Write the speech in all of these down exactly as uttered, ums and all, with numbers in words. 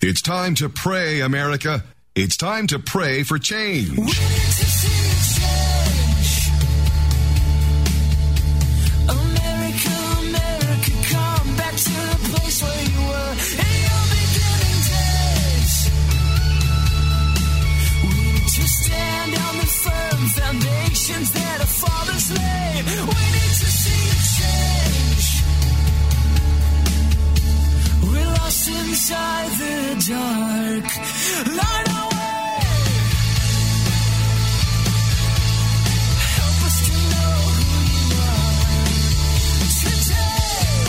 It's time to pray, America. It's time to pray for change. We need to see change. America, America, come back to the place where you were in your beginning days. We need to stand on the firm foundations that our fathers laid. We need to see change. We're lost inside the dark. Light our way. Help us to know who you are today.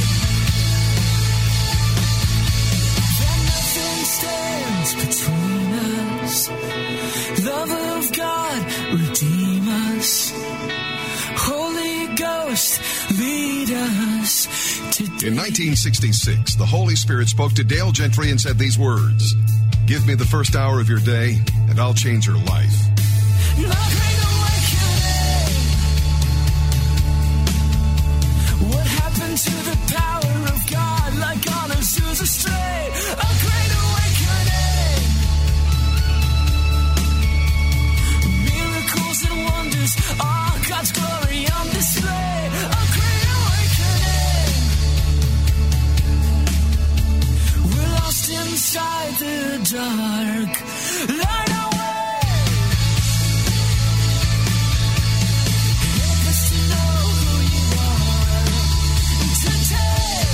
That nothing stands between us. Love of God, redeem us. Holy Ghost, lead us. In nineteen sixty-six, the Holy Spirit spoke to Dale Gentry and said these words: "Give me the first hour of your day, and I'll change your life." The great awakening. What happened to the power of God, like on Azusa Strait? A great awakening. Miracles and wonders, all God's glory on display. A great awakening. We're lost inside the dark. Light our way. Help us to know who you are today.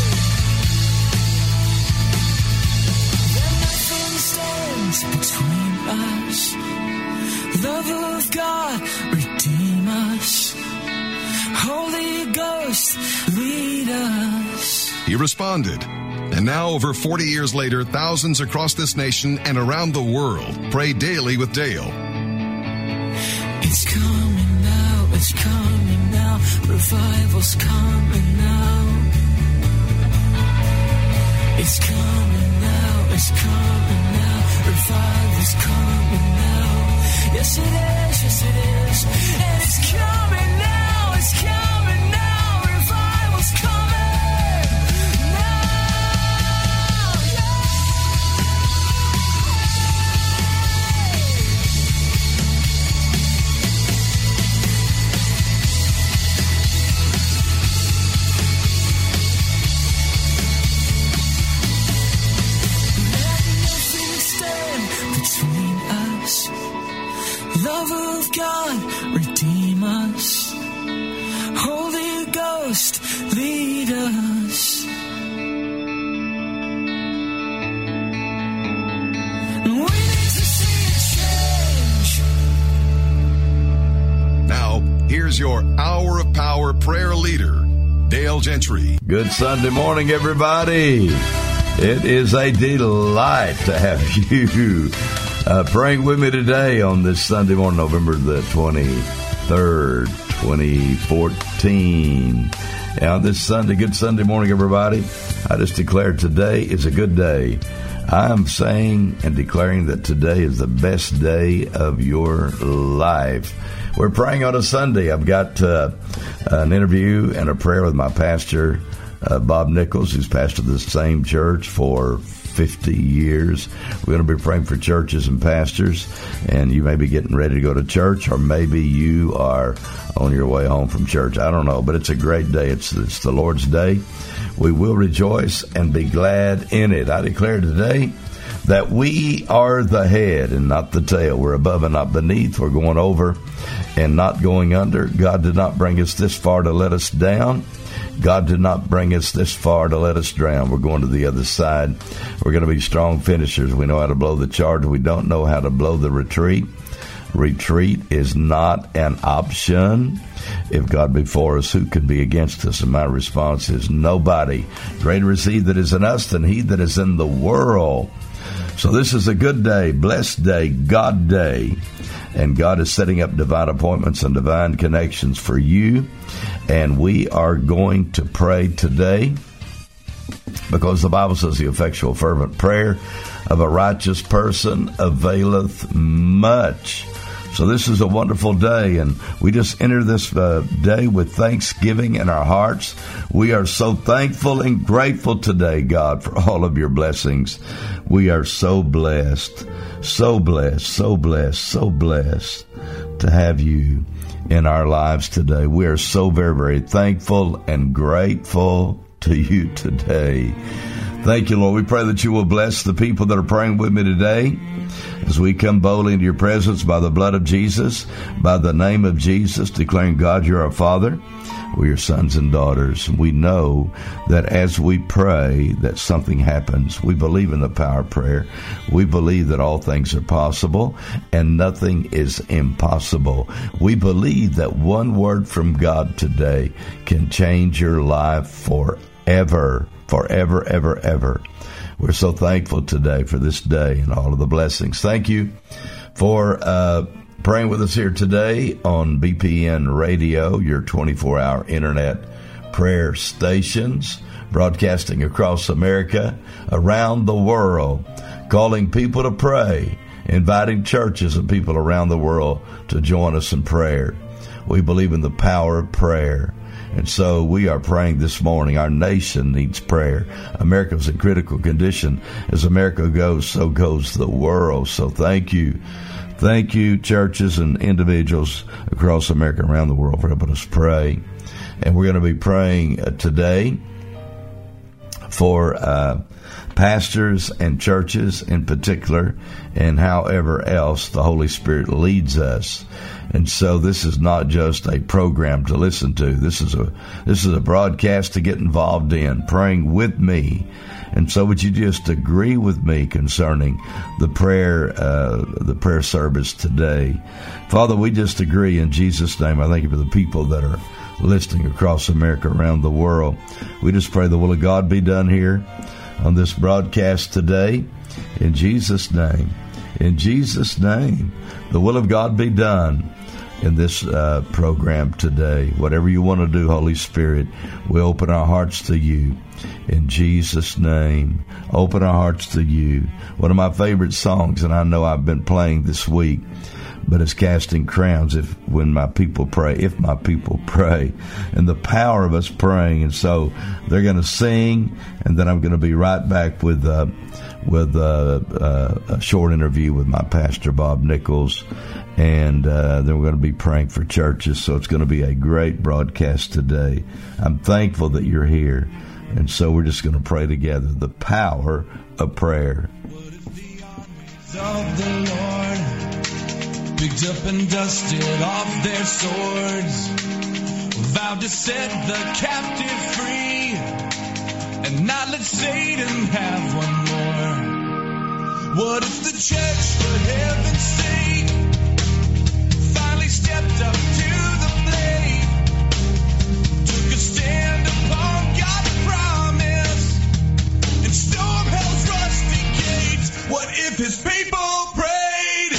That nothing stands between us. Love of God, redeem us. Holy Ghost, lead us. He responded. And now, over forty years later, thousands across this nation and around the world pray daily with Dale. It's coming now, it's coming now. Revival's coming now. It's coming now, it's coming now. Revival's coming now. Yes, it is, yes, it is. And it's coming now, it's coming now. Revival's coming. Love of God, redeem us. Holy Ghost, lead us. We need to see a change. Now, here's your Hour of Power prayer leader, Dale Gentry. Good Sunday morning, everybody. It is a delight to have you Uh, praying with me today on this Sunday morning, November the twenty-third, twenty fourteen. And on this Sunday, good Sunday morning, everybody. I just declare today is a good day. I am saying and declaring that today is the best day of your life. We're praying on a Sunday. I've got uh, an interview and a prayer with my pastor, uh, Bob Nichols, who's pastored the same church for fifty years. We're going to be praying for churches and pastors, and you may be getting ready to go to church, or maybe you are on your way home from church. I don't know, but it's a great day. It's, it's the Lord's day. We will rejoice and be glad in it. I declare today that we are the head and not the tail. We're above and not beneath. We're going over and not going under. God did not bring us this far to let us down. God did not bring us this far to let us drown. We're going to the other side. We're going to be strong finishers. We know how to blow the charge. We don't know how to blow the retreat. Retreat is not an option. If God be for us, who can be against us? And my response is nobody. Greater is he that is in us than he that is in the world. So this is a good day, blessed day, God day. And God is setting up divine appointments and divine connections for you. And we are going to pray today because the Bible says the effectual fervent prayer of a righteous person availeth much. So this is a wonderful day, and we just enter this uh, day with thanksgiving in our hearts. We are so thankful and grateful today, God, for all of your blessings. We are so blessed, so blessed, so blessed, so blessed to have you in our lives today. We are so very, very thankful and grateful to you today. Thank you, Lord. We pray that you will bless the people that are praying with me today as we come boldly into your presence by the blood of Jesus, by the name of Jesus, declaring, God, you're our Father. We're your sons and daughters. We know that as we pray that something happens. We believe in the power of prayer. We believe that all things are possible and nothing is impossible. We believe that one word from God today can change your life forever, forever, ever, ever. We're so thankful today for this day and all of the blessings. Thank you for uh praying with us here today on B P N Radio, your twenty-four hour internet prayer stations, broadcasting across America, around the world, calling people to pray, inviting churches and people around the world to join us in prayer. We believe in the power of prayer. And so we are praying this morning. Our nation needs prayer. America's in critical condition. As America goes, so goes the world. So thank you. Thank you, churches and individuals across America and around the world, for helping us pray. And we're going to be praying uh, today for uh, pastors and churches in particular, and however else the Holy Spirit leads us. And so this is not just a program to listen to. This is a this is a broadcast to get involved in, praying with me. And so would you just agree with me concerning the prayer uh, the prayer service today? Father, we just agree in Jesus' name. I thank you for the people that are listening across America, around the world. We just pray the will of God be done here on this broadcast today. In Jesus' name. In Jesus' name. The will of God be done in this uh, program today. Whatever you want to do, Holy Spirit, we open our hearts to you. In Jesus' name, open our hearts to you. One of my favorite songs, and I know I've been playing this week, but it's Casting Crowns, if when my people pray, if my people pray, and the power of us praying. And so they're going to sing, and then I'm going to be right back with uh, with uh, uh, a short interview with my pastor, Bob Nichols, and uh, then we're going to be praying for churches. So it's going to be a great broadcast today. I'm thankful that you're here, and so we're just going to pray together. The power of prayer. What if the armies of the Lord picked up and dusted off their swords, vowed to set the captive free, and not let Satan have one more? What if the church, for heaven's sake, finally stepped up to the plate, took a stand upon God's promise, and stormed hell's rusty gates? What if his people prayed?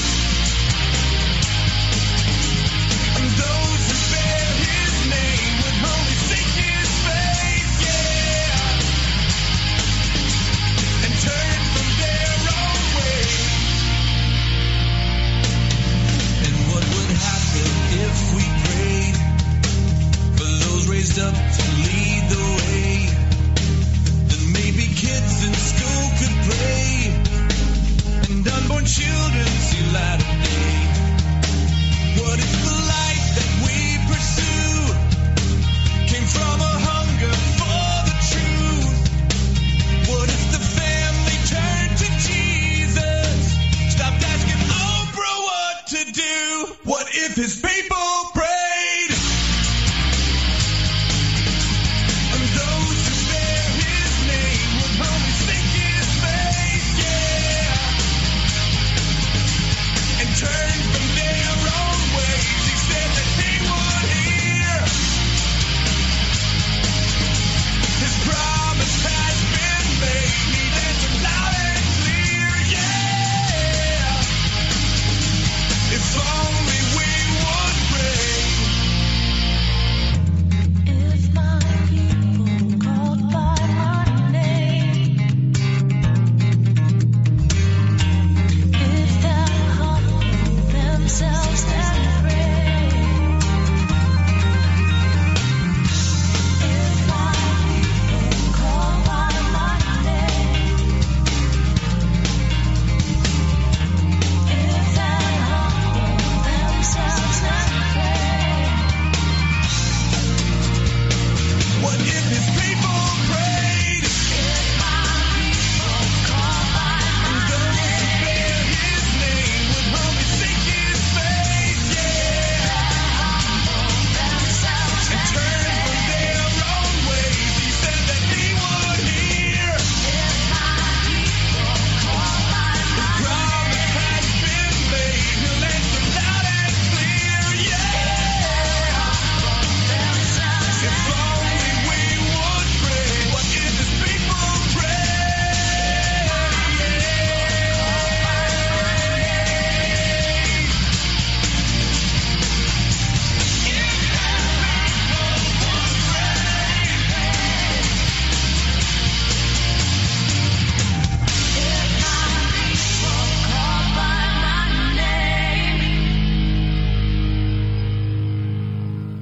And those who bear his name would humbly seek his face, yeah, and turn from their own way. And what would happen if we prayed for those raised up to lead the way? Then maybe kids in school could pray, and unborn children see light of day. What if the light that we pursue came from a hunger for the truth? What if the family turned to Jesus, stopped asking Oprah what to do? What if his people prayed? And those who bear his name would humbly seek his face, yeah, and turn from their own ways. He said that he would hear. His promise has been made. He answered loud and clear, yeah. If only we would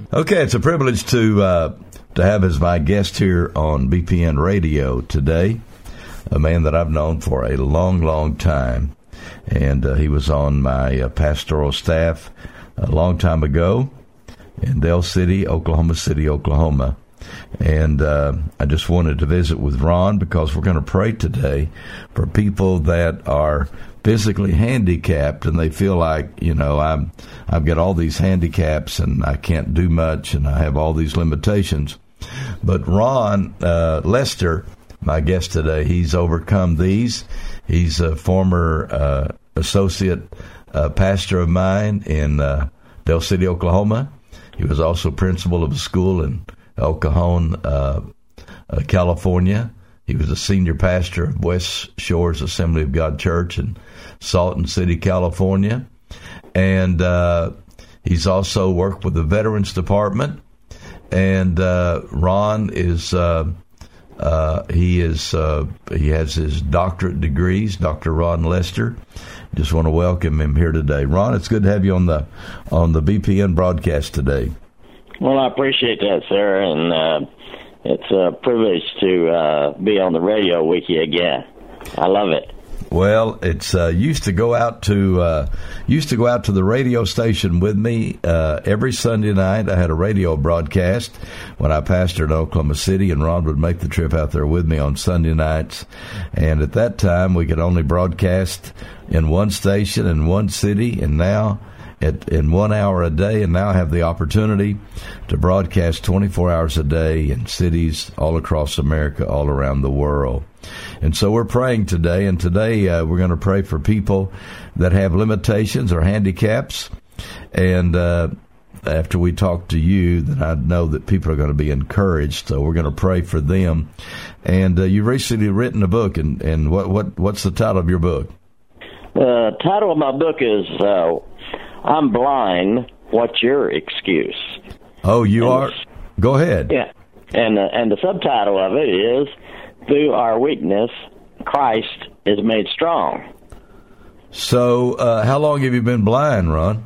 Okay, it's a privilege to uh, to have as my guest here on B P N Radio today, a man that I've known for a long, long time. And uh, he was on my uh, pastoral staff a long time ago in Dale City, Oklahoma City, Oklahoma. And uh, I just wanted to visit with Ron because we're going to pray today for people that are physically handicapped and they feel like, you know, I'm, I've got all these handicaps and I can't do much and I have all these limitations. But Ron uh, Lester, my guest today, he's overcome these. He's a former uh, associate uh, pastor of mine in uh, Dale City, Oklahoma. He was also principal of a school in El Cajon, uh, uh, California. He was a senior pastor of West Shores Assembly of God Church in Salton City, California. And uh, he's also worked with the Veterans Department. And uh, Ron is, uh, uh, he is, uh, he has his doctorate degrees, Doctor Ron Lester. Just want to welcome him here today. Ron, it's good to have you on the, on the B P N broadcast today. Well, I appreciate that, sir, and uh, it's a privilege to uh, be on the radio with you again. I love it. Well, it's uh, used to go out to uh, used to go out to the radio station with me uh, every Sunday night. I had a radio broadcast when I pastored in Oklahoma City, and Ron would make the trip out there with me on Sunday nights. And at that time, we could only broadcast in one station in one city, and now At, in one hour a day, and now I have the opportunity to broadcast twenty-four hours a day in cities all across America, all around the world. And so we're praying today, and today uh, we're going to pray for people that have limitations or handicaps. And uh, after we talk to you, then I know that people are going to be encouraged, so we're going to pray for them. And uh, you've recently written a book, and, and what, what what's the title of your book? The title of my book is uh, I'm Blind, What's Your Excuse? Oh, you and are? Go ahead. Yeah. And, uh, and the subtitle of it is, Through Our Weakness, Christ is Made Strong. So uh, how long have you been blind, Ron?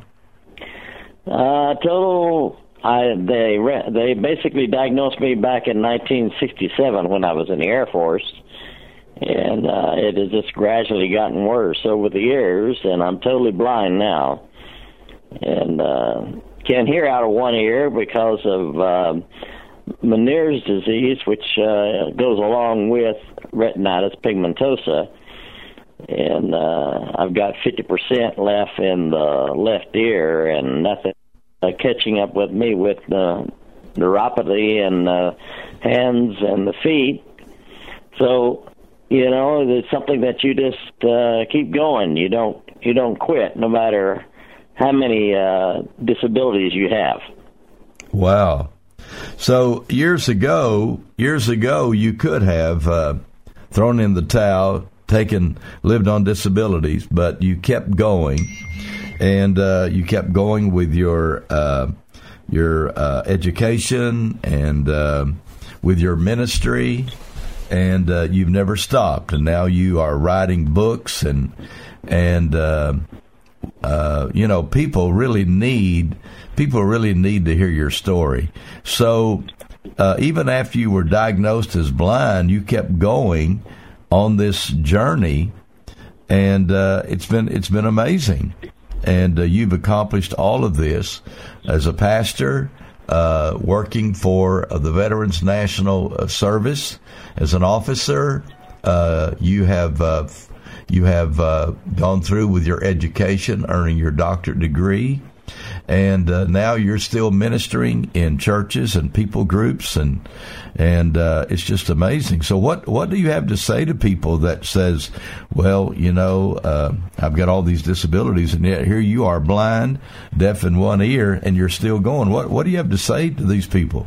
Uh, total, I, they, they basically diagnosed me back in nineteen sixty-seven when I was in the Air Force. And uh, it has just gradually gotten worse over the years, and I'm totally blind now. And uh, can't hear out of one ear because of uh, Meniere's disease, which uh, goes along with retinitis pigmentosa. And uh, I've got fifty percent left in the left ear, and nothing uh, catching up with me with the neuropathy in the hands and the feet. So, you know, it's something that you just uh, keep going. You don't you don't quit, no matter how many uh, disabilities you have. Wow. So years ago, years ago, you could have uh, thrown in the towel, taken, lived on disabilities, but you kept going, and uh, you kept going with your uh, your uh, education and uh, with your ministry, and uh, you've never stopped. And now you are writing books, and and. Uh, Uh, you know, people really need people really need to hear your story. So uh, even after you were diagnosed as blind, you kept going on this journey, and uh, it's been it's been amazing. And uh, you've accomplished all of this as a pastor, uh, working for uh, the Veterans National Service as an officer. Uh, you have. Uh, You have uh, gone through with your education, earning your doctorate degree, and uh, now you're still ministering in churches and people groups, and and uh, it's just amazing. So what, what do you have to say to people that says, well, you know, uh, I've got all these disabilities, and yet here you are blind, deaf in one ear, and you're still going. What, what do you have to say to these people?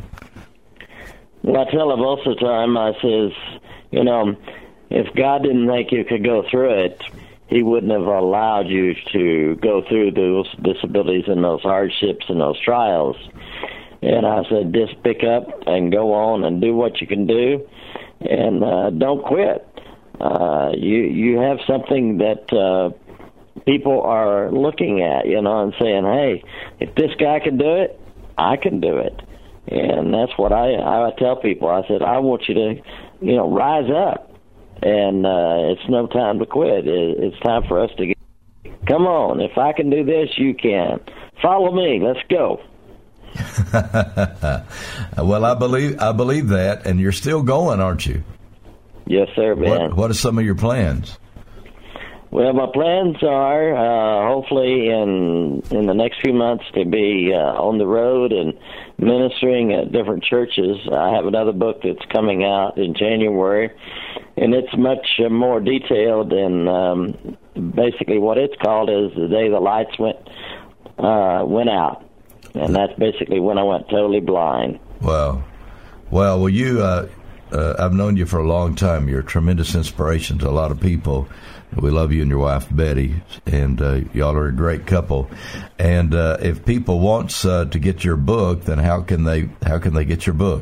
Well, I tell them most of the time, I says, you know, if God didn't think you could go through it, he wouldn't have allowed you to go through those disabilities and those hardships and those trials. And I said, just pick up and go on and do what you can do, and uh, don't quit. Uh, you you have something that uh, people are looking at, you know, and saying, hey, if this guy can do it, I can do it. And that's what I, I tell people. I said, I want you to, you know, rise up. And uh, it's no time to quit. It, it's time for us to get, come on, if I can do this, you can. Follow me. Let's go. Well, I believe I believe that, and you're still going, aren't you? Yes, sir, man. What, what are some of your plans? Well, my plans are uh, hopefully in in the next few months to be uh, on the road and ministering at different churches. I have another book that's coming out in January, and it's much uh, more detailed. And um, basically, what it's called is the day the lights went uh, went out, and that's basically when I went totally blind. Wow. Well, well, you. Uh, uh, I've known you for a long time. You're a tremendous inspiration to a lot of people. We love you and your wife, Betty, and uh, y'all are a great couple. And uh, if people want uh, to get your book, then how can they how can they get your book?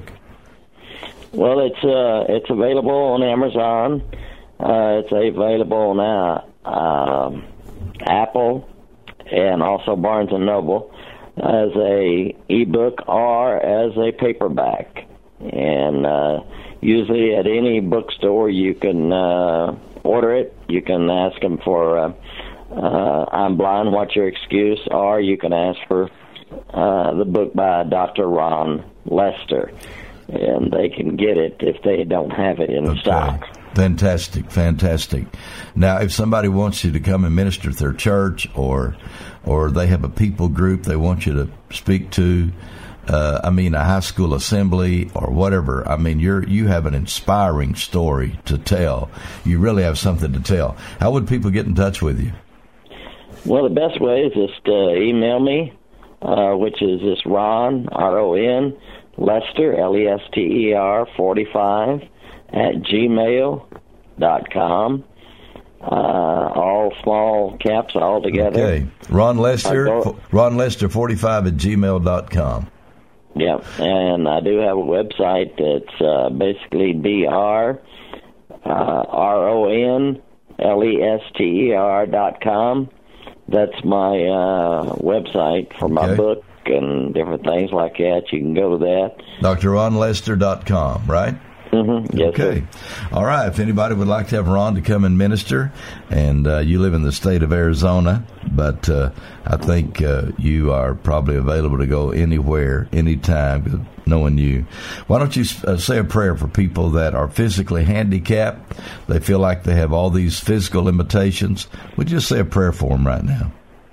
Well, it's uh, it's available on Amazon. Uh, it's available now, uh, Apple, and also Barnes and Noble as a ebook or as a paperback. And uh, usually at any bookstore you can uh, order it. You can ask them for uh, uh, I'm Blind, What's Your Excuse? Or you can ask for uh, the book by Doctor Ron Lester, and they can get it if they don't have it in okay. stock. Fantastic, fantastic. Now, if somebody wants you to come and minister at their church, or or they have a people group they want you to speak to, uh, I mean, a high school assembly or whatever, I mean, you're you have an inspiring story to tell. You really have something to tell. How would people get in touch with you? Well, the best way is just uh, email me, uh, which is just Ron, R O N, Lester, L E S T E R, forty-five, at gmail dot com. Uh, all small caps all together. Okay. Ron Lester, Ron Lester forty-five at gmail dot com. Yeah, and I do have a website that's uh, basically B R, uh, R O N, L E S T E R dot com. That's my uh, website for my okay. book and different things like that. You can go to that. D R Ron Lester dot com, right? Mm-hmm. Yes, okay. sir. All right. If anybody would like to have Ron to come and minister, and uh, you live in the state of Arizona, but uh, I think uh, you are probably available to go anywhere, anytime, knowing you. Why don't you uh, say a prayer for people that are physically handicapped? They feel like they have all these physical limitations. Would you just say a prayer for them right now?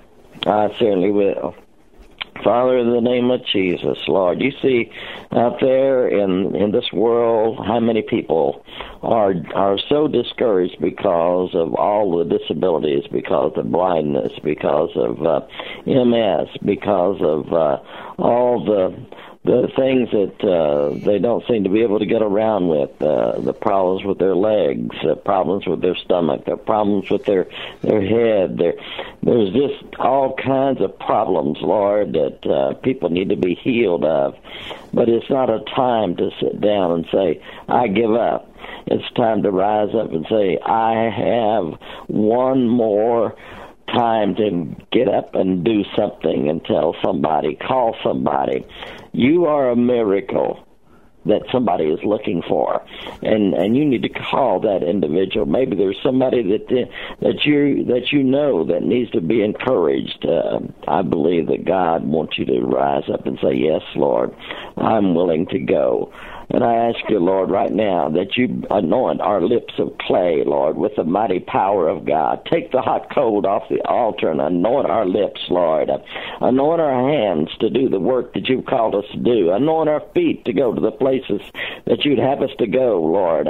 I certainly will. Father, in the name of Jesus, Lord, you see out there in in this world how many people are are so discouraged because of all the disabilities, because of blindness, because of uh, M S, because of uh, all the the things that uh, they don't seem to be able to get around with, uh, the problems with their legs, the problems with their stomach, the problems with their their head. There, there's just all kinds of problems, Lord, that uh, people need to be healed of. But it's not a time to sit down and say, I give up. It's time to rise up and say, I have one more time to get up and do something and tell somebody, call somebody. You are a miracle that somebody is looking for, and and you need to call that individual. Maybe there's somebody that that you that you know that needs to be encouraged. Uh, I believe that God wants you to rise up and say, yes, Lord, I'm willing to go. And I ask you, Lord, right now that you anoint our lips of clay, Lord, with the mighty power of God. Take the hot coal off the altar and anoint our lips, Lord. Anoint our hands to do the work that you've called us to do. Anoint our feet to go to the places that you'd have us to go, Lord.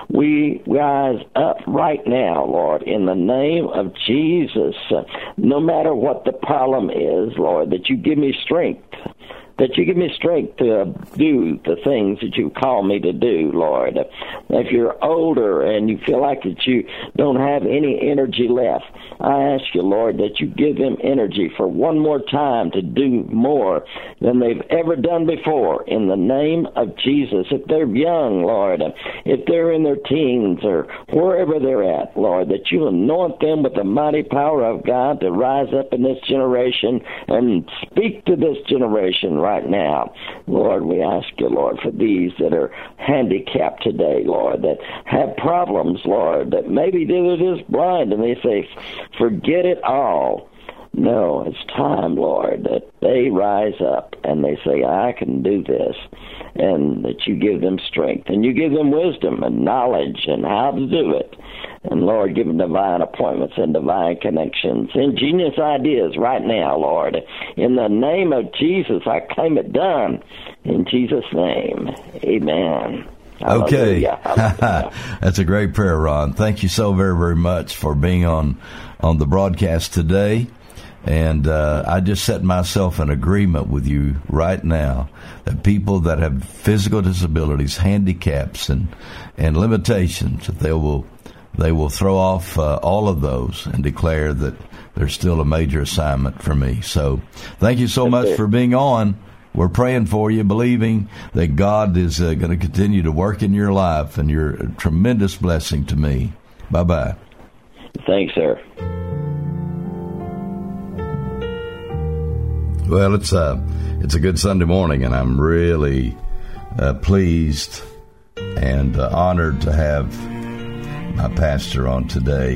We rise up right now, Lord, in the name of Jesus. No matter what the problem is, Lord, that you give me strength. That you give me strength to do the things that you call me to do, Lord. If you're older and you feel like that you don't have any energy left, I ask you, Lord, that you give them energy for one more time to do more than they've ever done before in the name of Jesus. If they're young, Lord, if they're in their teens or wherever they're at, Lord, that you anoint them with the mighty power of God to rise up in this generation and speak to this generation, right now. Lord, we ask you, Lord, for these that are handicapped today, Lord, that have problems, Lord, that maybe they're just blind and they say, forget it all. No, it's time, Lord, that they rise up and they say, I can do this, and that you give them strength and you give them wisdom and knowledge and how to do it. And, Lord, give them divine appointments and divine connections, ingenious ideas right now, Lord. In the name of Jesus, I claim it done. In Jesus' name, amen. Okay. That's a great prayer, Ron. Thank you so very, very much for being on, on the broadcast today. And uh, I just set myself in agreement with you right now that people that have physical disabilities, handicaps, and, and limitations, that they will they will throw off uh, all of those and declare that there's still a major assignment for me. So thank you so much for being on. We're praying for you, believing that God is uh, going to continue to work in your life, and you're a tremendous blessing to me. Bye-bye. Thanks, sir. Well, it's a, it's a good Sunday morning, and I'm really uh, pleased and uh, honored to have my pastor on today.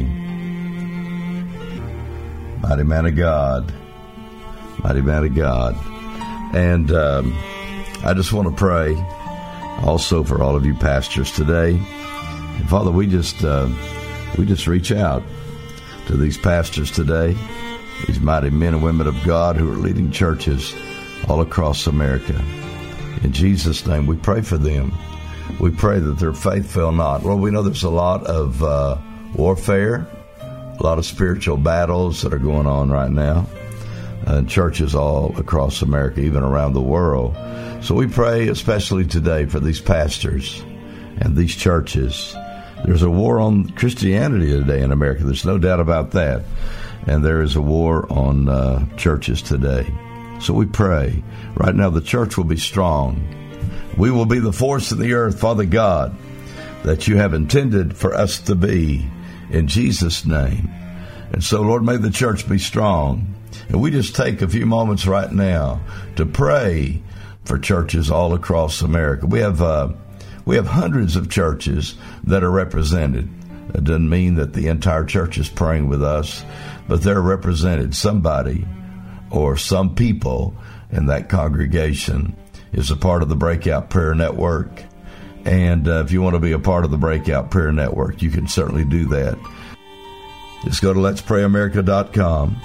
Mighty man of God. Mighty man of God. And um, I just want to pray also for all of you pastors today. And Father, we just uh, we just reach out to these pastors today, these mighty men and women of God who are leading churches all across America. In Jesus' name, we pray for them. We pray that their faith fail not. Well, we know there's a lot of uh, warfare, a lot of spiritual battles that are going on right now in churches all across America, even around the world. So we pray especially today for these pastors and these churches. There's a war on Christianity today in America. There's no doubt about that. And there is a war on uh, churches today. So we pray. Right now the church will be strong. We will be the force in the earth, Father God, that you have intended for us to be, in Jesus' name. And so, Lord, may the church be strong. And we just take a few moments right now to pray for churches all across America. We have uh, we have hundreds of churches that are represented. It doesn't mean that the entire church is praying with us, but they're represented. Somebody or some people in that congregation is a part of the Breakout Prayer Network. And uh, if you want to be a part of the Breakout Prayer Network, you can certainly do that. Just go to lets pray america dot com,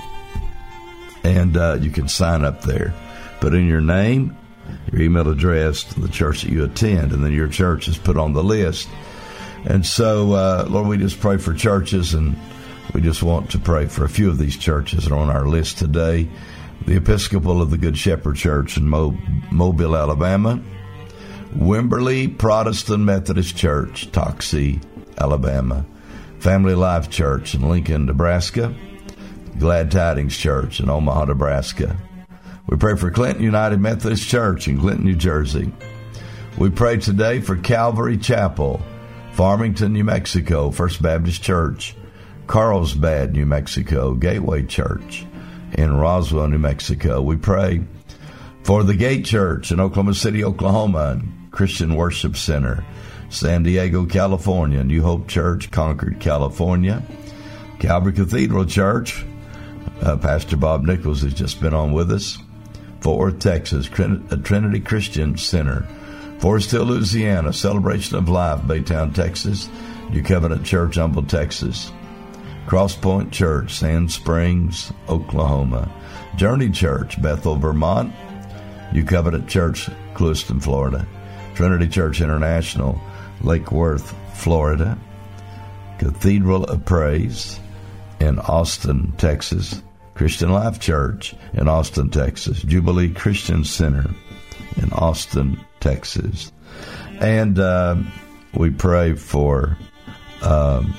and uh, you can sign up there. Put in your name, your email address, the church that you attend, and then your church is put on the list. And so, uh, Lord, we just pray for churches, and we just want to pray for a few of these churches that are on our list today. The Episcopal of the Good Shepherd Church in Mo- Mobile, Alabama. Wimberley Protestant Methodist Church, Toxie, Alabama. Family Life Church in Lincoln, Nebraska. Glad Tidings Church in Omaha, Nebraska. We pray for Clinton United Methodist Church in Clinton, New Jersey. We pray today for Calvary Chapel, Farmington, New Mexico, First Baptist Church, Carlsbad, New Mexico, Gateway Church in Roswell, New Mexico. We pray for the Gate Church in Oklahoma City, Oklahoma, and Christian Worship Center, San Diego, California, New Hope Church, Concord, California, Calvary Cathedral Church, uh, Pastor Bob Nichols has just been on with us, Fort Worth, Texas, Trinity Christian Center, Forest Hill, Louisiana, Celebration of Life, Baytown, Texas, New Covenant Church, Humble, Texas, Cross Point Church, Sand Springs, Oklahoma, Journey Church, Bethel, Vermont, New Covenant Church, Clewiston, Florida, Trinity Church International, Lake Worth, Florida, Cathedral of Praise in Austin, Texas, Christian Life Church in Austin, Texas, Jubilee Christian Center in Austin, Texas. And uh, we pray for um,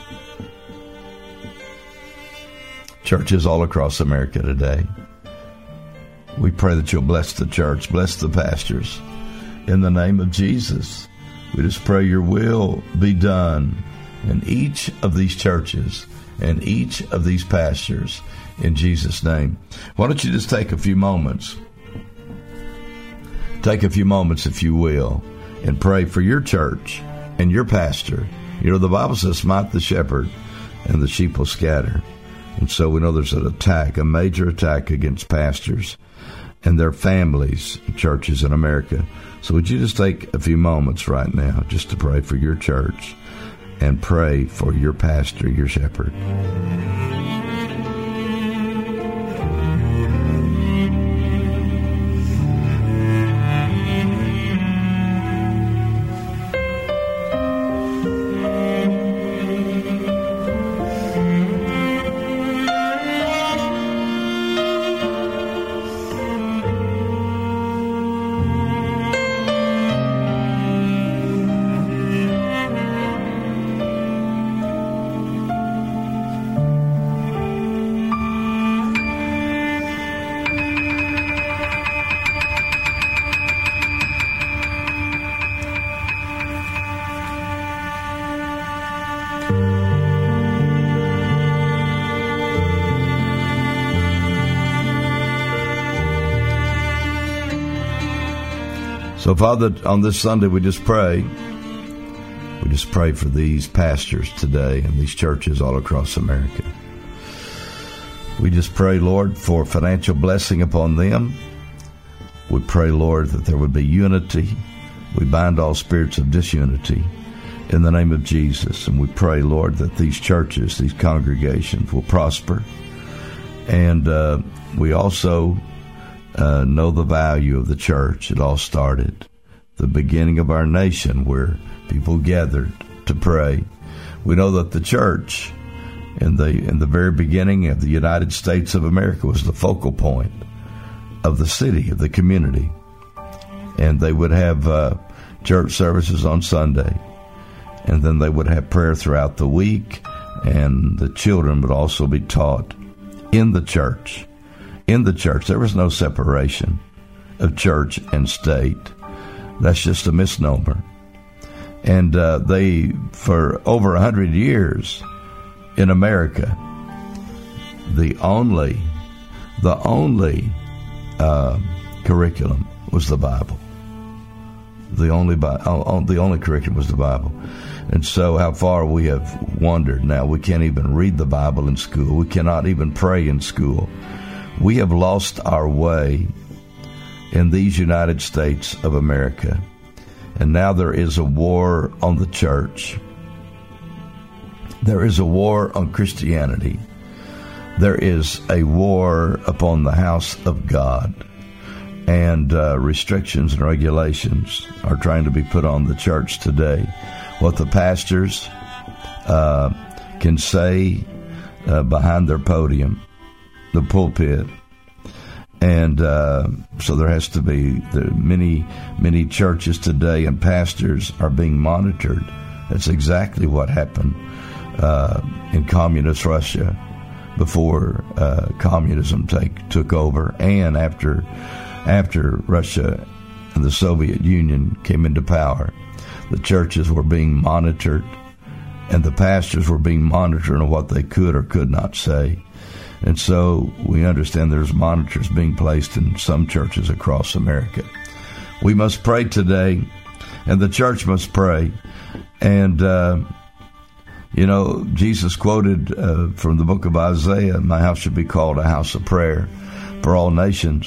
churches all across America today. We pray that you'll bless the church, bless the pastors. In the name of Jesus, we just pray your will be done in each of these churches and each of these pastors in Jesus' name. Why don't you just take a few moments take a few moments, if you will, and pray for your church and your pastor. You know, the Bible says, smite the shepherd and the sheep will scatter. And so we know there's an attack, a major attack against pastors and their families, churches in America. So would you just take a few moments right now just to pray for your church and pray for your pastor, your shepherd? So, Father, on this Sunday, we just pray. We just pray for these pastors today and these churches all across America. We just pray, Lord, for financial blessing upon them. We pray, Lord, that there would be unity. We bind all spirits of disunity in the name of Jesus. And we pray, Lord, that these churches, these congregations will prosper. And uh, we also Uh, know the value of the church. It all started the beginning of our nation, where people gathered to pray. We know that the church in the in the very beginning of the United States of America was the focal point of the city, of the community. And they would have uh, church services on Sunday, and then they would have prayer throughout the week, and the children would also be taught in the church. In the church, there was no separation of church and state. That's just a misnomer. And uh, they, for over a hundred years in America, the only, the only uh, curriculum was the Bible. The only, uh, the only curriculum was the Bible. And so how far we have wandered now. We can't even read the Bible in school. We cannot even pray in school. We have lost our way in these United States of America. And now there is a war on the church. There is a war on Christianity. There is a war upon the house of God. And uh, restrictions and regulations are trying to be put on the church today. What the pastors uh, can say uh, behind their podium, the pulpit. And uh, so there has to be the many, many churches today and pastors are being monitored. That's exactly what happened uh, in communist Russia before uh, communism take, took over, and after after Russia and the Soviet Union came into power. The churches were being monitored, and the pastors were being monitored on what they could or could not say. And so we understand there's monitors being placed in some churches across America. We must pray today, and the church must pray. And, uh, you know, Jesus quoted uh, from the book of Isaiah, "My house should be called a house of prayer for all nations."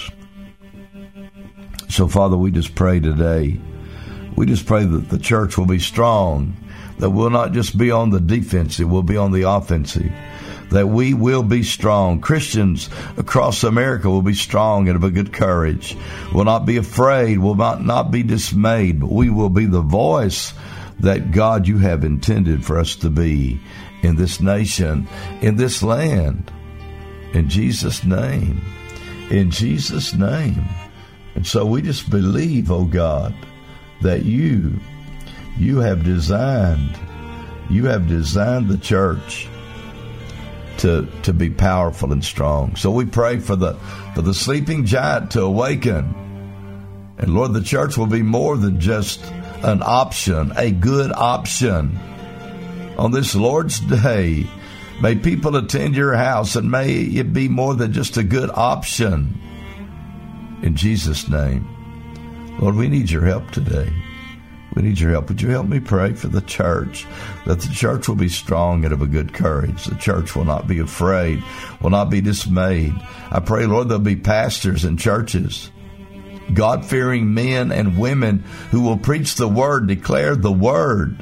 So, Father, we just pray today. We just pray that the church will be strong, that we'll not just be on the defensive, we'll be on the offensive. That we will be strong. Christians across America will be strong and of a good courage. Will not be afraid. Will not, not be dismayed. But we will be the voice that, God, you have intended for us to be in this nation, in this land. In Jesus' name. In Jesus' name. And so we just believe, oh God, that you, you have designed, you have designed the church to to be powerful and strong. So we pray for the for the sleeping giant to awaken. And Lord, the church will be more than just an option, a good option. On this Lord's Day, may people attend your house, and may it be more than just a good option. In Jesus' name. Lord, we need your help today. We need your help. Would you help me pray for the church, that the church will be strong and of a good courage. The church will not be afraid, will not be dismayed. I pray, Lord, there'll be pastors in churches, God-fearing men and women who will preach the word, declare the word.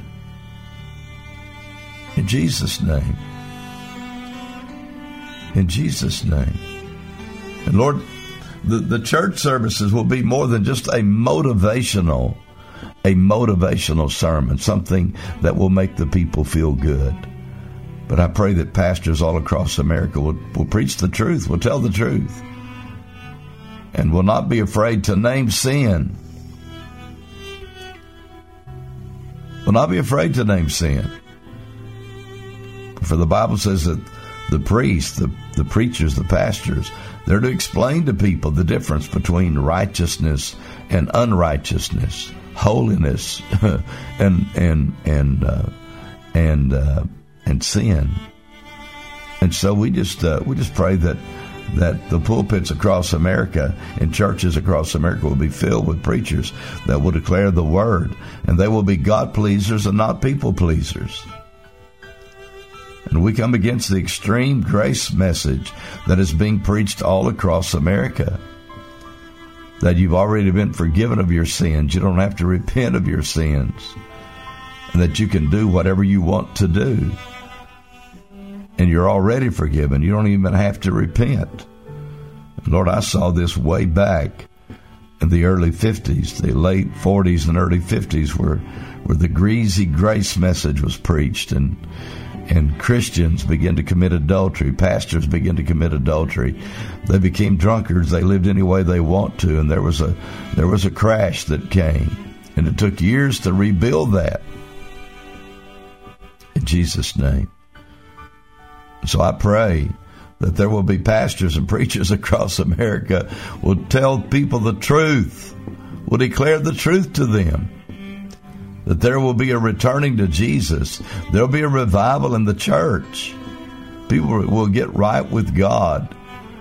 In Jesus' name. In Jesus' name. And Lord, the, the church services will be more than just a motivational a motivational sermon, something that will make the people feel good. But I pray that pastors all across America will, will preach the truth, will tell the truth, and will not be afraid to name sin. Will not be afraid to name sin. For the Bible says that the priests, the, the preachers, the pastors, they're to explain to people the difference between righteousness and unrighteousness, holiness and and and uh, and uh, and sin. And so we just uh, we just pray that that the pulpits across America and churches across America will be filled with preachers that will declare the word, and they will be God pleasers and not people pleasers. And we come against the extreme grace message that is being preached all across America, that you've already been forgiven of your sins. You don't have to repent of your sins, and that you can do whatever you want to do. And you're already forgiven. You don't even have to repent. Lord, I saw this way back in the early fifties, the late forties and early fifties, where, where the greasy grace message was preached, and And Christians began to commit adultery. Pastors began to commit adultery. They became drunkards. They lived any way they want to. And there was a there was a crash that came. And it took years to rebuild that. In Jesus' name. So I pray that there will be pastors and preachers across America who will tell people the truth, will declare the truth to them. That there will be a returning to Jesus. There will be a revival in the church. People will get right with God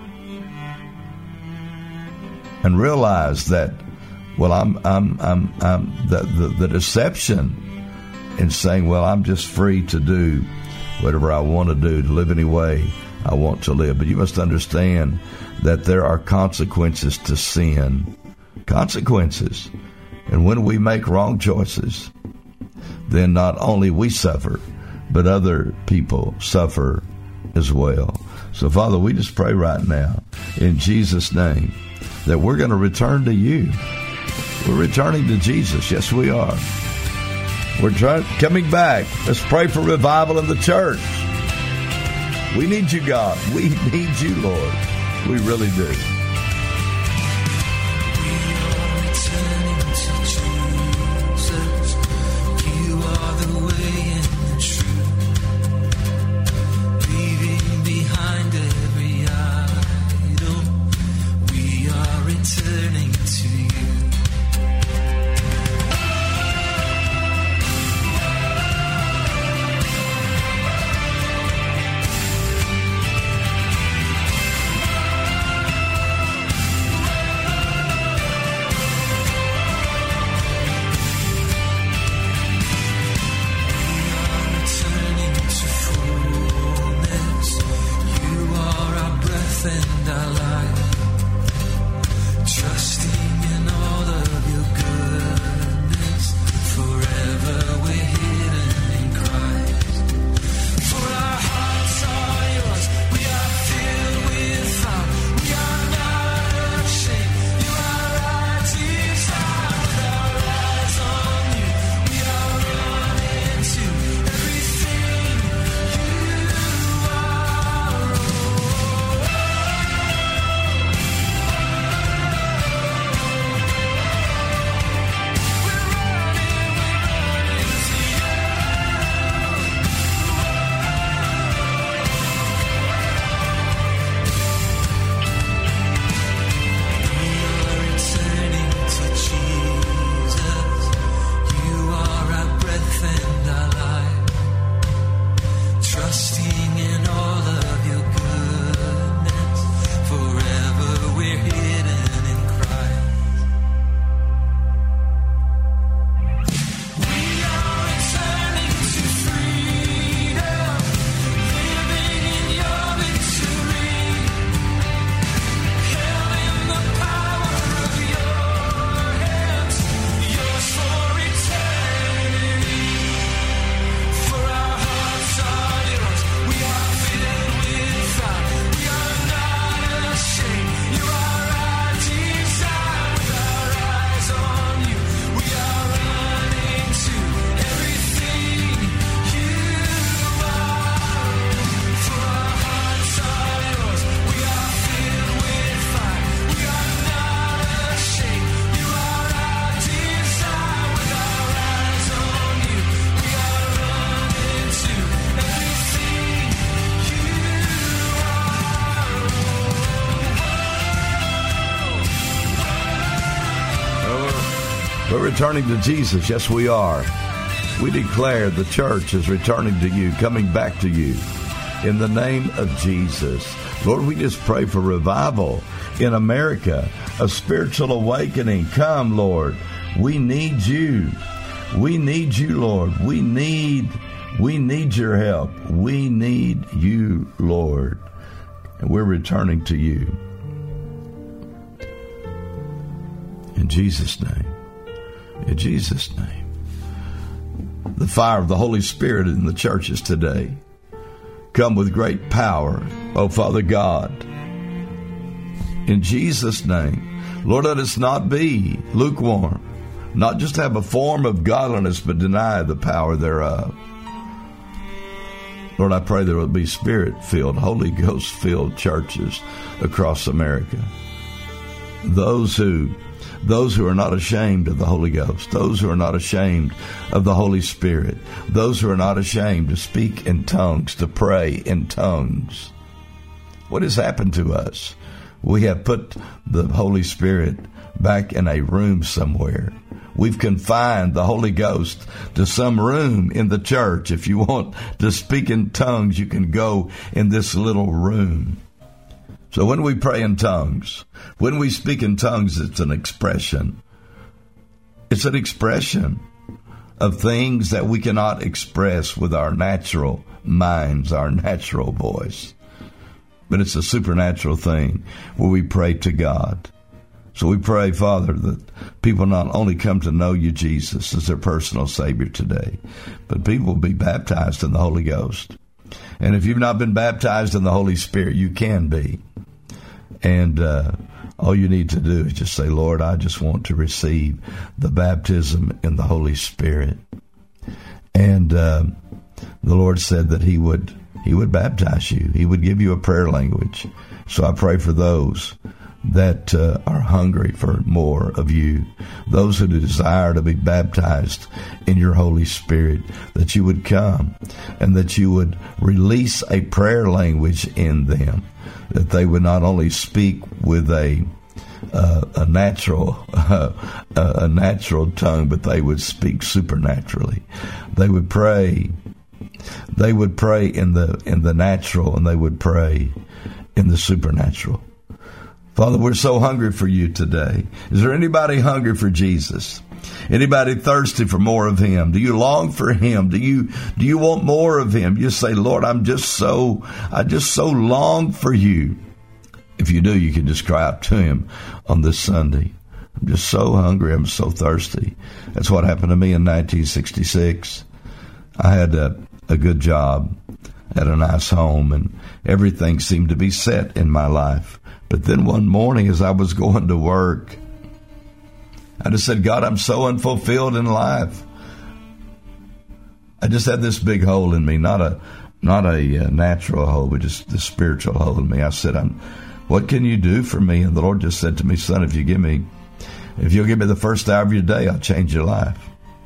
and realize that, well, I'm, I'm, I'm, I'm the, the, the deception in saying, well, I'm just free to do whatever I want to do, to live any way I want to live. But you must understand that there are consequences to sin. Consequences. And when we make wrong choices, then not only we suffer, but other people suffer as well. So, Father, we just pray right now, in Jesus' name, that we're going to return to you. We're returning to Jesus. Yes, we are. We're trying, coming back. Let's pray for revival in the church. We need you, God. We need you, Lord. We really do. We're returning to Jesus. Yes, we are. We declare the church is returning to you, coming back to you in the name of Jesus. Lord, we just pray for revival in America, a spiritual awakening. Come, Lord. We need you. We need you, Lord. We need, we need your help. We need you, Lord. And we're returning to you. In Jesus' name. In Jesus' name. The fire of the Holy Spirit in the churches today come with great power, oh Father God. In Jesus' name, Lord, let us not be lukewarm, not just have a form of godliness, but deny the power thereof. Lord, I pray there will be Spirit-filled, Holy Ghost-filled churches across America. Those who Those who are not ashamed of the Holy Ghost, those who are not ashamed of the Holy Spirit, those who are not ashamed to speak in tongues, to pray in tongues. What has happened to us? We have put the Holy Spirit back in a room somewhere. We've confined the Holy Ghost to some room in the church. If you want to speak in tongues, you can go in this little room. So when we pray in tongues, when we speak in tongues, it's an expression. It's an expression of things that we cannot express with our natural minds, our natural voice. But it's a supernatural thing where we pray to God. So we pray, Father, that people not only come to know you, Jesus, as their personal Savior today, but people will be baptized in the Holy Ghost. And if you've not been baptized in the Holy Spirit, you can be. And uh, all you need to do is just say, Lord, I just want to receive the baptism in the Holy Spirit. And uh, the Lord said that he would he would baptize you. He would give you a prayer language. So I pray for those that uh, are hungry for more of you, those who desire to be baptized in your Holy Spirit, that you would come and that you would release a prayer language in them, that they would not only speak with a uh, a natural uh, a natural tongue, but they would speak supernaturally. They would pray. They would pray in the in the natural, and they would pray in the supernatural. Father, we're so hungry for you today. Is there anybody hungry for Jesus? Anybody thirsty for more of him? Do you long for him? Do you do you want more of him? You say, Lord, I'm just so I just so long for you. If you do, you can just cry out to him on this Sunday. I'm just so hungry. I'm so thirsty. That's what happened to me in nineteen sixty-six. I had a, a good job, had a nice home, and everything seemed to be set in my life. But then one morning as I was going to work, I just said, God, I'm so unfulfilled in life. I just had this big hole in me, not a not a uh, natural hole, but just the spiritual hole in me. I said, I'm, what can you do for me? And the Lord just said to me, son, if you give me, if you'll give me the first hour of your day, I'll change your life.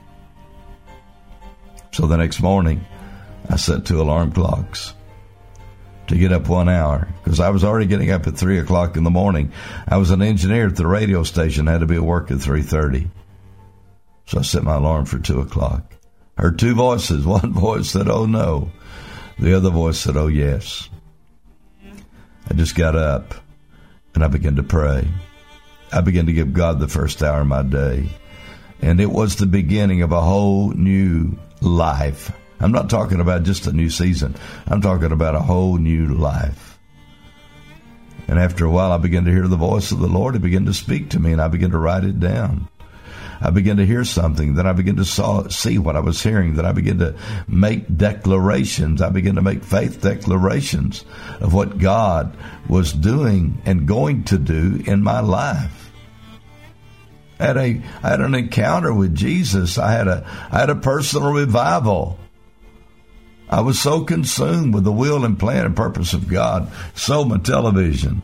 So the next morning, I set two alarm clocks to get up one hour, because I was already getting up at three o'clock in the morning. I was an engineer at the radio station, had to be at work at three thirty. So I set my alarm for two o'clock. Heard two voices. One voice said, oh no. The other voice said, oh yes. I just got up and I began to pray. I began to give God the first hour of my day. And it was the beginning of a whole new life. I'm not talking about just a new season. I'm talking about a whole new life. And after a while, I began to hear the voice of the Lord. He began to speak to me, and I began to write it down. I began to hear something. Then I began to saw, see what I was hearing. Then I began to make declarations. I began to make faith declarations of what God was doing and going to do in my life. I had a, I had an encounter with Jesus. I had a, I had a personal revival. I was so consumed with the will and plan and purpose of God. So my television.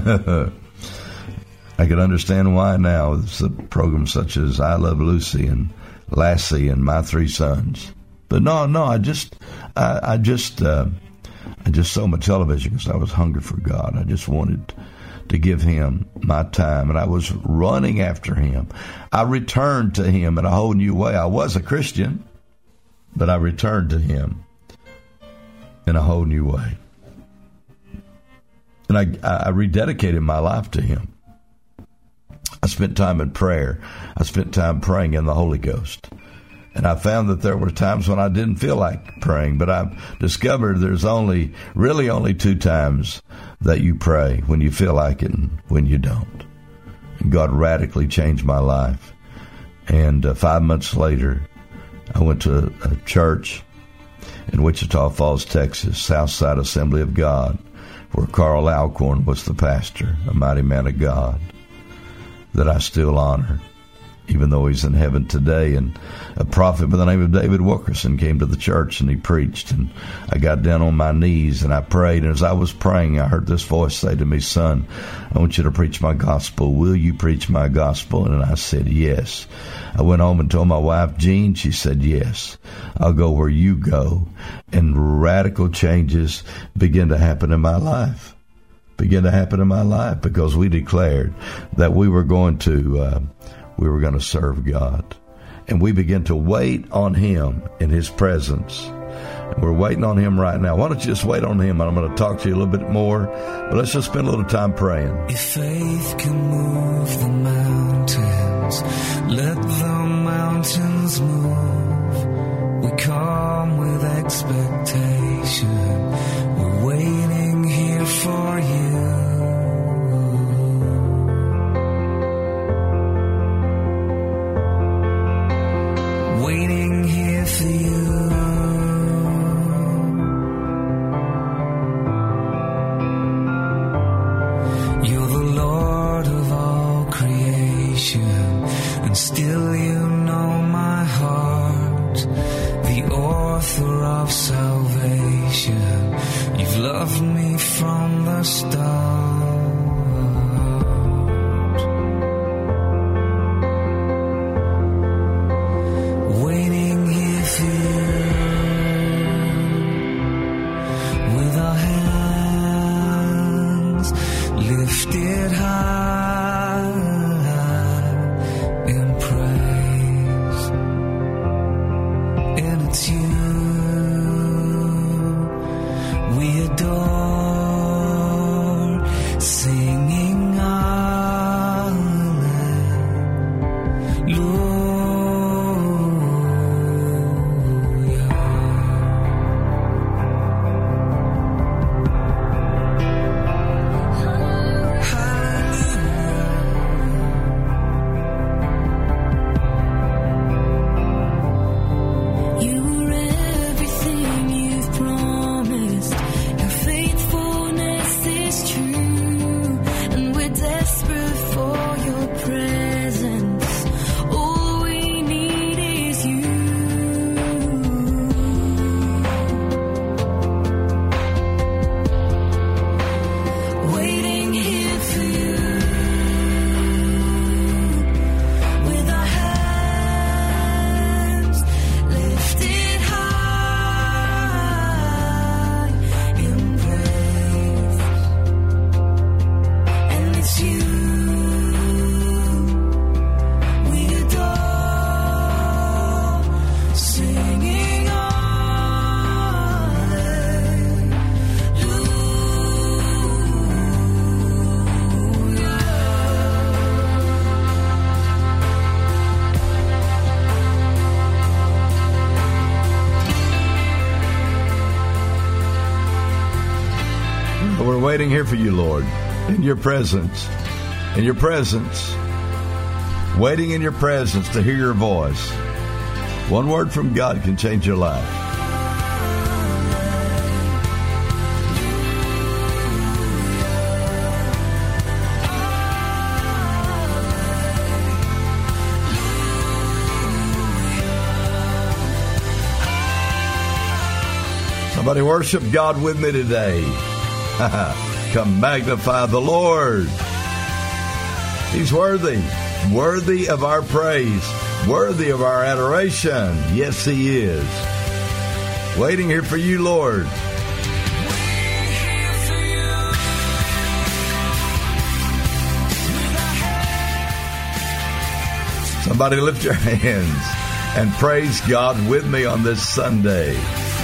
I can understand why now. It's a program such as I Love Lucy and Lassie and My Three Sons. But no, no, I just, I, I just, uh, I just saw my television because I was hungry for God. I just wanted to give him my time, and I was running after him. I returned to him in a whole new way. I was a Christian, but I returned to him in a whole new way. And I, I rededicated my life to him. I spent time in prayer. I spent time praying in the Holy Ghost. And I found that there were times when I didn't feel like praying, but I've discovered there's only, really only two times that you pray, when you feel like it and when you don't. And God radically changed my life. And uh, five months later, I went to a, a church in Wichita Falls, Texas, Southside Assembly of God, where Carl Alcorn was the pastor, a mighty man of God that I still honor, even though he's in heaven today. And a prophet by the name of David Wilkerson came to the church and he preached, and I got down on my knees and I prayed. And as I was praying, I heard this voice say to me, "Son, I want you to preach my gospel. Will you preach my gospel?" And I said, "Yes." I went home and told my wife, Jean. She said, "Yes, I'll go where you go." And radical changes began to happen in my life. Began to happen in my life because we declared that we were going to uh, we were going to serve God. And we began to wait on him in his presence. And we're waiting on him right now. Why don't you just wait on him? And I'm going to talk to you a little bit more, but let's just spend a little time praying. If faith can move the mountains, let the mountains move. We come with expectation. We're waiting here for you. Waiting here for you. You're the Lord of all creation, and still you know my heart, the author of salvation. You've loved me from the start. Waiting here for you, with our hands lifted high in praise. And it's you we adore, singing hallelujah. Waiting here for you, Lord, in your presence, in your presence, waiting in your presence to hear your voice. One word from God can change your life. Somebody worship God with me today. Come magnify the Lord. He's worthy, worthy of our praise, worthy of our adoration. Yes, he is. Waiting here for you, Lord. Somebody lift your hands and praise God with me on this Sunday.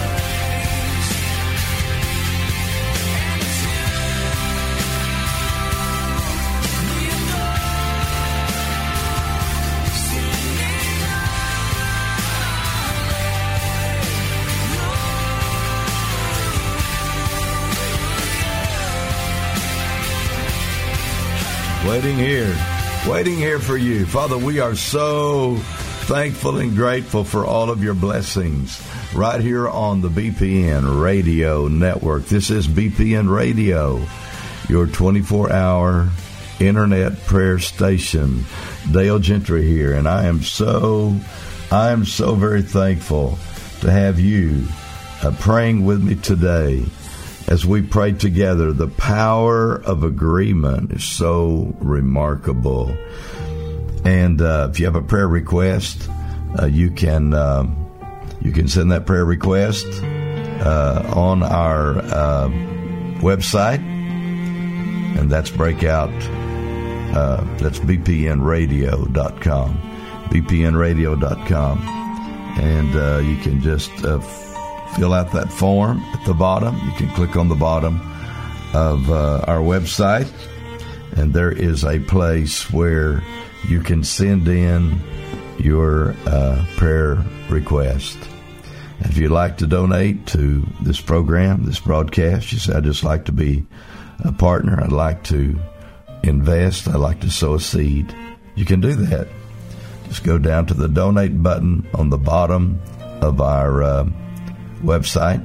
Waiting here, waiting here for you. Father, we are so thankful and grateful for all of your blessings right here on the B P N Radio Network. This is B P N Radio, your twenty-four hour internet prayer station. Dale Gentry here, and I am so, I am so very thankful to have you uh, praying with me today. As we pray together, the power of agreement is so remarkable. And uh, if you have a prayer request, uh, you can uh, you can send that prayer request uh, on our uh, website, and that's breakout. Uh, that's b p n radio dot com, b p n radio dot com, and uh, you can just Uh, fill out that form at the bottom. You can click on the bottom of uh, our website, and there is a place where you can send in your uh, prayer request. And if you'd like to donate to this program, this broadcast, you say, I'd just like to be a partner. I'd like to invest. I'd like to sow a seed. You can do that. Just go down to the donate button on the bottom of our uh, website,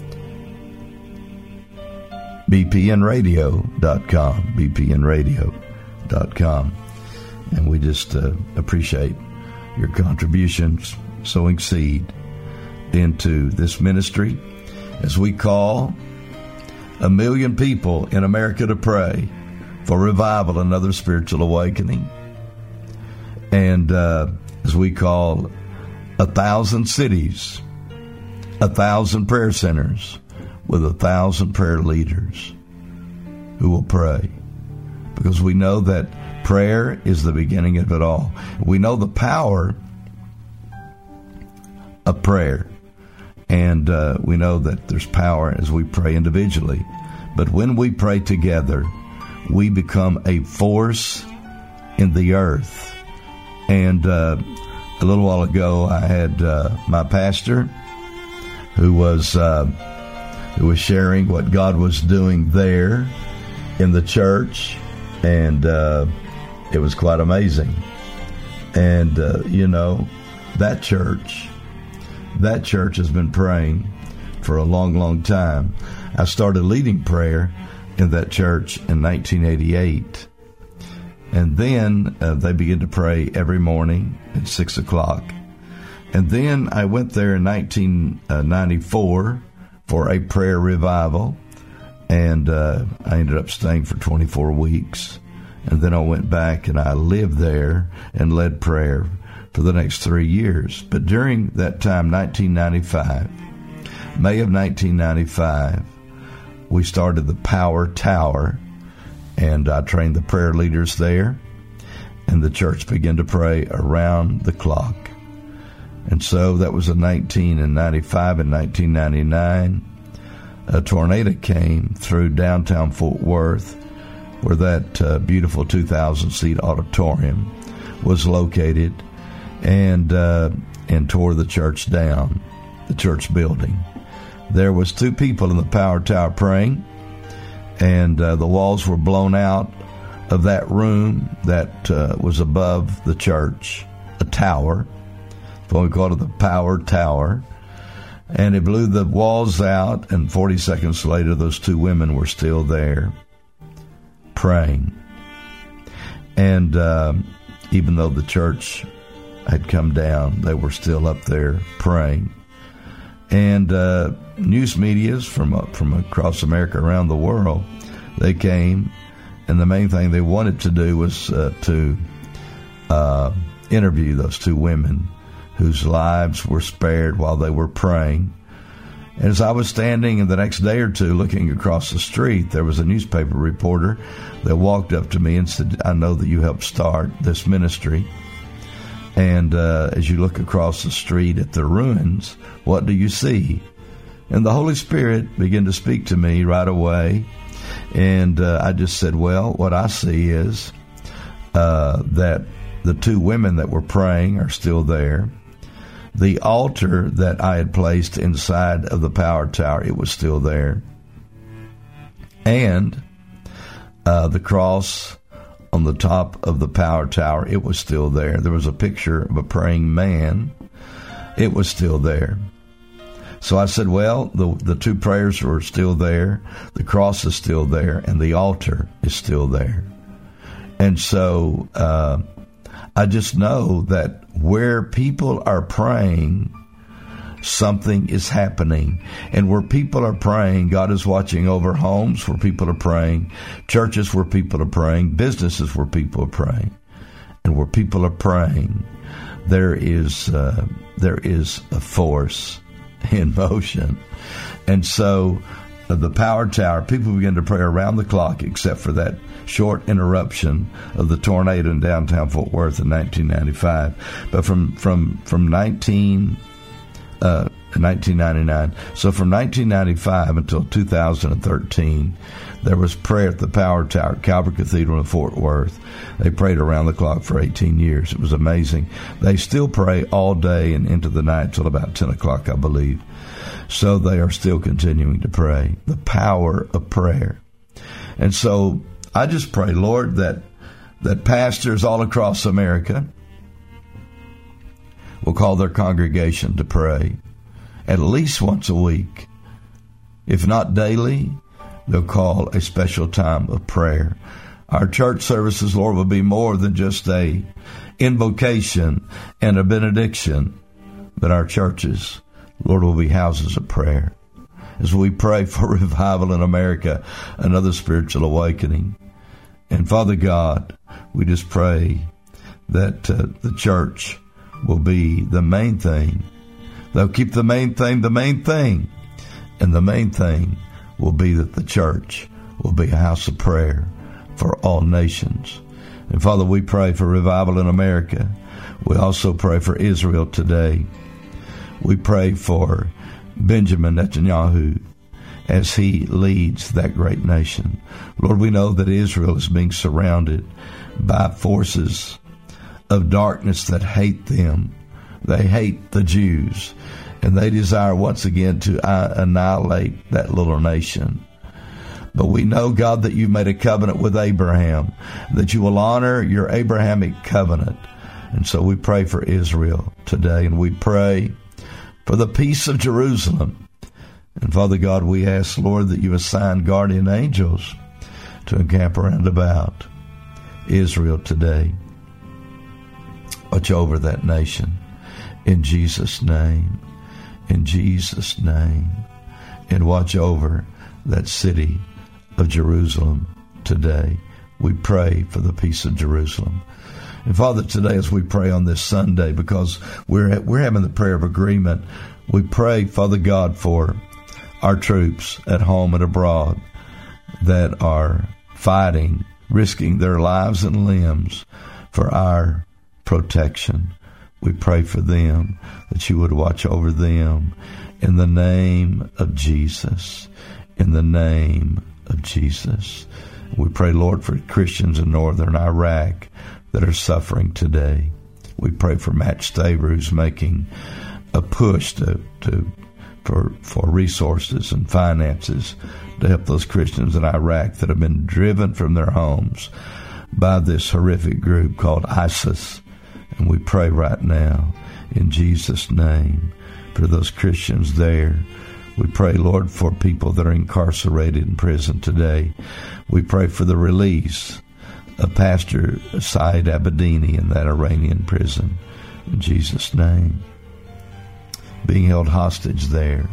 b p n radio dot com, b p n radio dot com. And we just uh, appreciate your contributions, sowing seed into this ministry as we call a million people in America to pray for revival and other spiritual awakening. And uh, as we call a thousand cities, a thousand prayer centers with a thousand prayer leaders who will pray. Because we know that prayer is the beginning of it all. We know the power of prayer. And uh, we know that there's power as we pray individually. But when we pray together, we become a force in the earth. And uh, a little while ago, I had uh, my pastor who was uh, who was sharing what God was doing there in the church, and uh, it was quite amazing. And uh, you know, that church, that church has been praying for a long, long time. I started leading prayer in that church in nineteen eighty-eight, and then uh, they began to pray every morning at six o'clock. And then I went there in nineteen ninety-four for a prayer revival, and uh, I ended up staying for twenty-four weeks. And then I went back and I lived there and led prayer for the next three years. But during that time, nineteen ninety-five, May of nineteen ninety-five, we started the Power Tower, and I trained the prayer leaders there, and the church began to pray around the clock. And so that was in nineteen ninety-five and nineteen ninety-nine. A tornado came through downtown Fort Worth, where that uh, beautiful two thousand seat auditorium was located, and uh, and tore the church down, the church building. There was two people in the Power Tower praying, and uh, the walls were blown out of that room that uh, was above the church, a tower. What we called it the Power Tower, and it blew the walls out, and forty seconds later those two women were still there praying. And uh, even though the church had come down, they were still up there praying. And uh, news medias from uh, from across America, around the world, they came, and the main thing they wanted to do was uh, to uh, interview those two women whose lives were spared while they were praying. As I was standing in the next day or two looking across the street, there was a newspaper reporter that walked up to me and said, I know that you helped start this ministry. And uh, as you look across the street at the ruins, what do you see? And the Holy Spirit began to speak to me right away. And uh, I just said, well, what I see is uh, that the two women that were praying are still there. The altar that I had placed inside of the power tower, it was still there. And uh, the cross on the top of the power tower, it was still there. There was a picture of a praying man. It was still there. So I said, well, the the two prayers were still there. The cross is still there, and the altar is still there. And so uh, I just know that where people are praying, something is happening. And where people are praying, God is watching over homes where people are praying, churches where people are praying, businesses where people are praying. And where people are praying, there is uh, there is a force in motion. And so uh, the power tower, people began to pray around the clock except for that short interruption of the tornado in downtown Fort Worth in nineteen ninety-five. But from from from nineteen uh, nineteen ninety-nine, so from nineteen ninety-five until two thousand thirteen, there was prayer at the power tower, Calvary Cathedral in Fort Worth. They prayed around the clock for eighteen years. It was amazing. They still pray all day and into the night till about ten o'clock, I believe. So they are still continuing to pray. The power of prayer. And so I just pray, Lord, that that pastors all across America will call their congregation to pray at least once a week. If not daily, they'll call a special time of prayer. Our church services, Lord, will be more than just a invocation and a benediction, but our churches, Lord, will be houses of prayer. As we pray for revival in America, another spiritual awakening. And Father God, we just pray that uh, the church will be the main thing. They'll keep the main thing the main thing. And the main thing will be that the church will be a house of prayer for all nations. And Father, we pray for revival in America. We also pray for Israel today. We pray for Benjamin Netanyahu as he leads that great nation. Lord, we know that Israel is being surrounded by forces of darkness that hate them. They hate the Jews, and they desire once again to annihilate that little nation. But we know, God, that you've made a covenant with Abraham, that you will honor your Abrahamic covenant. And so we pray for Israel today, and we pray for the peace of Jerusalem. And Father God, we ask, Lord, that you assign guardian angels to encamp around about Israel today. Watch over that nation. In Jesus' name. In Jesus' name. And watch over that city of Jerusalem today. We pray for the peace of Jerusalem. And Father, today as we pray on this Sunday, because we're we're having the prayer of agreement, we pray, Father God, for our troops at home and abroad that are fighting, risking their lives and limbs for our protection. We pray for them, that you would watch over them in the name of Jesus. In the name of Jesus. We pray, Lord, for Christians in northern Iraq that are suffering today. We pray for Matt Staver, who's making a push to, to for for resources and finances to help those Christians in Iraq that have been driven from their homes by this horrific group called ISIS. And we pray right now in Jesus' name for those Christians there. We pray, Lord, for people that are incarcerated in prison today. We pray for the release of Pastor Saeed Abedini in that Iranian prison. In Jesus' name. Being held hostage there.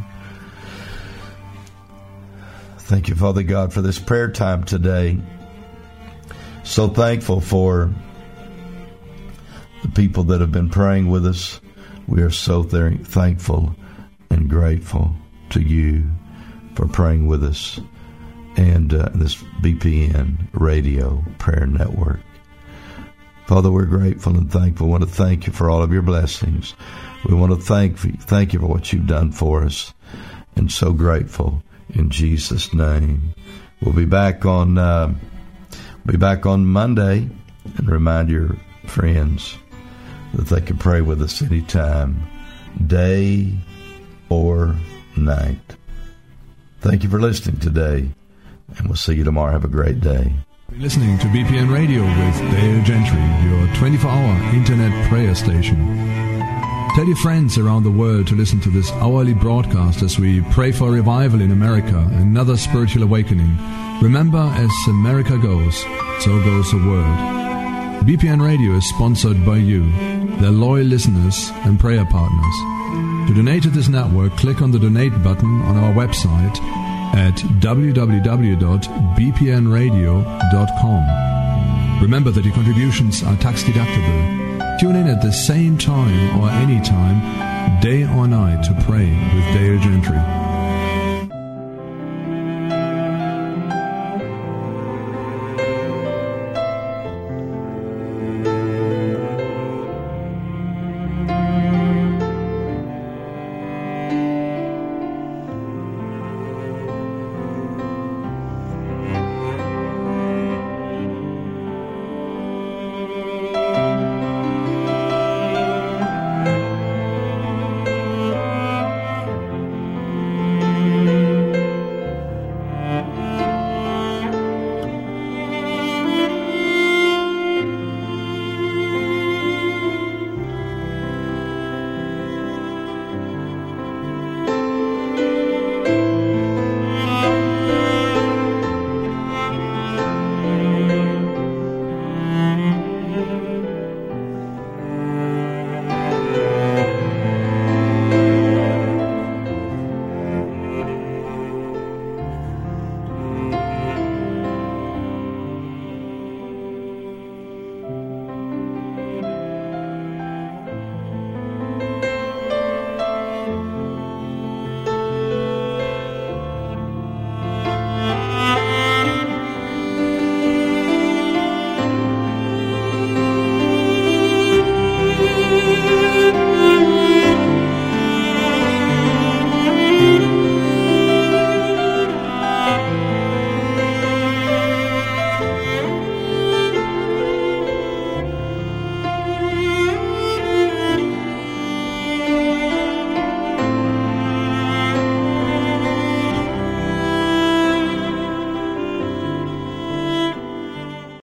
Thank you, Father God, for this prayer time today. So thankful for the people that have been praying with us. We are so very thankful and grateful to you for praying with us and uh, this B P N Radio Prayer Network. Father, we're grateful and thankful. We want to thank you for all of your blessings. We want to thank thank you for what you've done for us, and so grateful in Jesus' name. We'll be back on uh, be back on Monday, and remind your friends that they can pray with us anytime, day or night. Thank you for listening today, and we'll see you tomorrow. Have a great day. You're listening to B P N Radio with Dale Gentry, your twenty-four hour internet prayer station. Tell your friends around the world to listen to this hourly broadcast as we pray for revival in America, another spiritual awakening. Remember, as America goes, so goes the world. B P N Radio is sponsored by you, their loyal listeners and prayer partners. To donate to this network, click on the donate button on our website at w w w dot b p n radio dot com. Remember that your contributions are tax deductible. Tune in at the same time or any time, day or night, to pray with Dale Gentry.